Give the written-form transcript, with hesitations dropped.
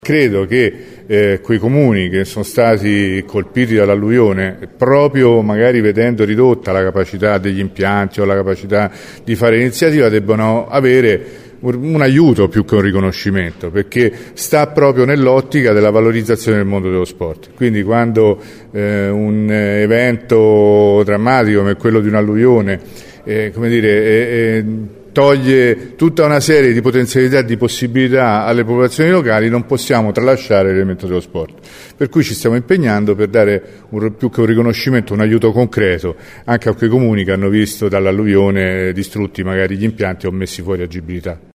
Credo che quei comuni che sono stati colpiti dall'alluvione, proprio magari vedendo ridotta la capacità degli impianti o la capacità di fare iniziativa, debbano avere un aiuto più che un riconoscimento, perché sta proprio nell'ottica della valorizzazione del mondo dello sport. Quindi quando un evento drammatico come quello di un'alluvione toglie tutta una serie di potenzialità e di possibilità alle popolazioni locali, non possiamo tralasciare l'elemento dello sport. Per cui ci stiamo impegnando per dare più che un riconoscimento, un aiuto concreto anche a quei comuni che hanno visto dall'alluvione distrutti magari gli impianti o messi fuori agibilità.